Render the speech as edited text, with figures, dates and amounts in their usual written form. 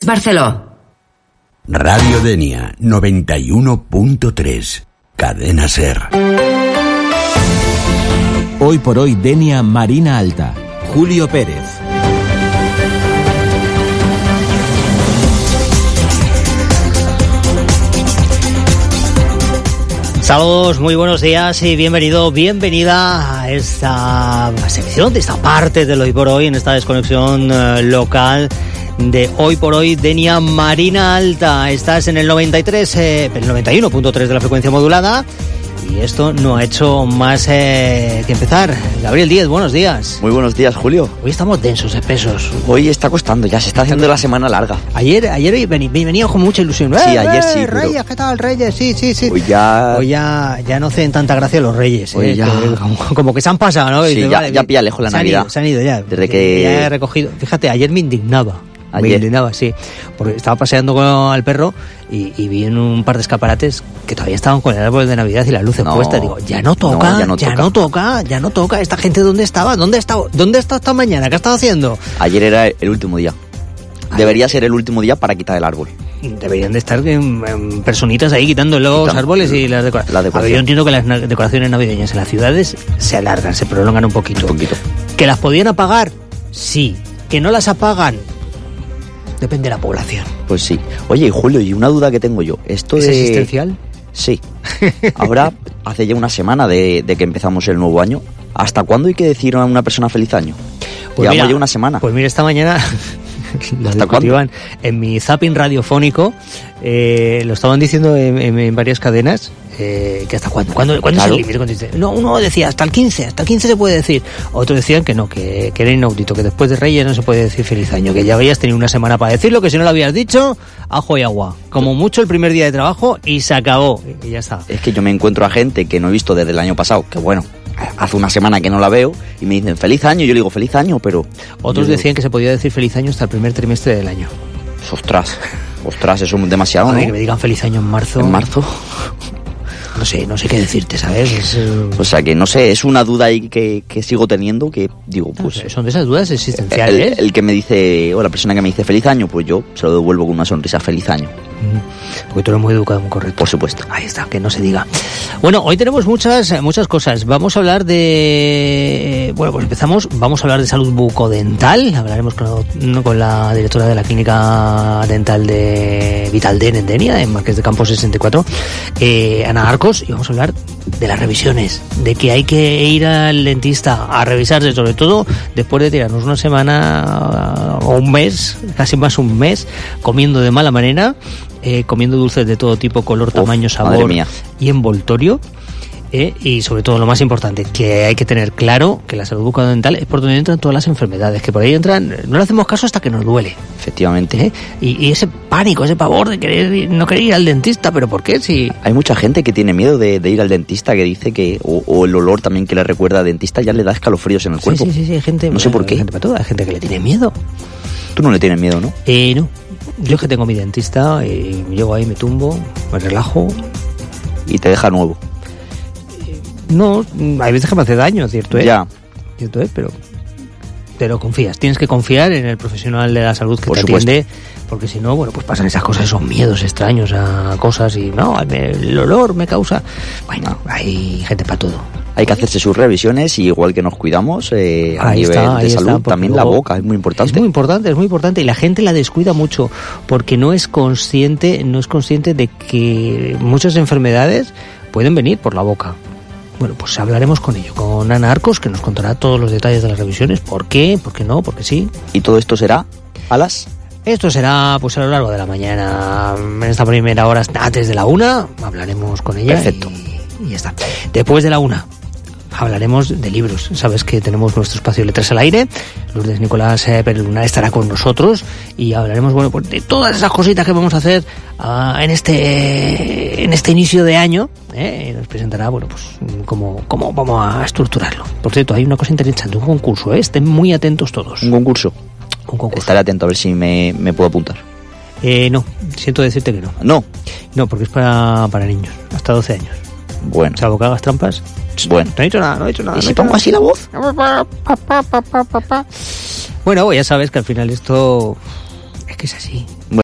Barceló. Radio Denia 91.3. Cadena SER. Hoy por hoy Denia Marina Alta. Julio Pérez. Saludos, muy buenos días y bienvenida a esta sección, de esta parte del Hoy por Hoy, en esta desconexión local de Hoy por Hoy Denia Marina Alta. Estás en el 91.3 de la frecuencia modulada. Y esto no ha hecho más que empezar. Gabriel Díez, buenos días. Muy buenos días, Julio. Hoy estamos densos, espesos. Hoy está costando, ya se está haciendo la semana larga. Ayer venía con mucha ilusión. Sí, ayer sí. Reyes, ¿qué tal, Reyes? Sí. Hoy ya no hacen tanta gracia los Reyes. Hoy ya... como que se han pasado, ¿no? Sí, dice, ya pilla lejos la Navidad. Se han ido ya. Desde que... Ya he recogido. Fíjate, ayer me indignaba. Ayer. Me indignaba, sí. Porque estaba paseando con el perro y vi en un par de escaparates que todavía estaban con el árbol de Navidad y las luces puestas. Digo, ya no toca. Esta gente, ¿dónde estaba? ¿Dónde está esta mañana? ¿Qué ha estado haciendo? Ayer era el último día. Debería ser el último día para quitar el árbol. Deberían de estar personitas ahí quitando los árboles y las decoraciones. La decoración. A ver, yo entiendo que las decoraciones navideñas en las ciudades se alargan, se prolongan un poquito. ¿Que las podían apagar? Sí. ¿Que no las apagan? Depende de la población. Pues sí. Oye, Julio, y una duda que tengo yo. ¿Esto ¿Es existencial? Sí. Ahora, hace ya una semana de que empezamos el nuevo año. ¿Hasta cuándo hay que decir a una persona feliz año? Pues llevamos ya una semana. Pues mira, esta mañana lo discutían en mi zapping radiofónico. Lo estaban diciendo en varias cadenas. Que hasta ¿cuándo es el límite? No, uno decía hasta el 15 se puede decir. Otros decían que no, que era inaudito, que después de Reyes no se puede decir feliz año, que ya habías tenido una semana para decirlo, que si no lo habías dicho, ajo y agua. Como mucho el primer día de trabajo y se acabó. Y ya está. Es que yo me encuentro a gente que no he visto desde el año pasado, que bueno, hace una semana que no la veo, y me dicen feliz año, yo le digo feliz año, pero... Otros decían que se podía decir feliz año hasta el primer trimestre del año. Ostras, eso es demasiado, ¿no? Que me digan feliz año en marzo. ¿En marzo? No sé qué decirte, ¿sabes? O sea, que no sé, es una duda ahí que sigo teniendo, que digo, pues... Son de esas dudas existenciales. El que me dice, o la persona que me dice feliz año, pues yo se lo devuelvo con una sonrisa, feliz año. Porque tú eres muy educado, muy correcto. Por supuesto. Ahí está, que no se diga. Bueno, hoy tenemos muchas cosas. Vamos a hablar de... Bueno, pues empezamos. Vamos a hablar de salud bucodental. Hablaremos con la directora de la clínica dental de Vitalden en Denia, en Marqués de Campos 64, Ana Arcos, y vamos a hablar de las revisiones, de que hay que ir al dentista a revisarse, sobre todo después de tirarnos una semana o un mes, casi más un mes, comiendo de mala manera, comiendo dulces de todo tipo, color, tamaño, sabor y envoltorio. Y sobre todo, lo más importante, que hay que tener claro que la salud bucodental es por donde entran todas las enfermedades, que por ahí entran, no le hacemos caso hasta que nos duele. Efectivamente. Y ese pánico, ese pavor de no querer ir al dentista, ¿pero por qué? Si... Hay mucha gente que tiene miedo de ir al dentista, que dice que, o el olor también que le recuerda al dentista ya le da escalofríos en el cuerpo. Sí, hay gente... No sé por qué. Hay gente que le tiene miedo. Tú no le tienes miedo, ¿no? No. Yo es que tengo mi dentista y llego ahí, me tumbo, me relajo. Y te deja nuevo. No, hay veces que me hace daño, ¿cierto? Ya. Cierto, pero confías. Tienes que confiar en el profesional de la salud que te atiende, porque si no, bueno, pues pasan esas cosas, esos miedos extraños a cosas y no, el olor me causa... Bueno, hay gente para todo. Hay que hacerse sus revisiones y igual que nos cuidamos a nivel de salud, también la boca es muy importante. Es muy importante y la gente la descuida mucho porque no es consciente de que muchas enfermedades pueden venir por la boca. Bueno, pues hablaremos con ello, con Ana Arcos, que nos contará todos los detalles de las revisiones, por qué no, por qué sí. ¿Y todo esto será a las...? Esto será pues a lo largo de la mañana, en esta primera hora, antes de la 1, hablaremos con ella. Perfecto. Y ya está. Después de la 1 hablaremos de libros. Sabes que tenemos nuestro espacio Letras al Aire. Lourdes Nicolás Pérez Lunar estará con nosotros y hablaremos, bueno, pues de todas esas cositas que vamos a hacer en este inicio de año. Y nos presentará, bueno, pues cómo vamos a estructurarlo. Por cierto, hay una cosa interesante, un concurso, Estén muy atentos todos. ¿Un concurso? Estaré atento a ver si me puedo apuntar. No, siento decirte que no. No, porque es para niños, hasta 12 años. Bueno. Salvo que hagas trampas. Bueno. No he dicho nada. ¿Y si pongo así la voz? Bueno, ya sabes que al final esto es que es así.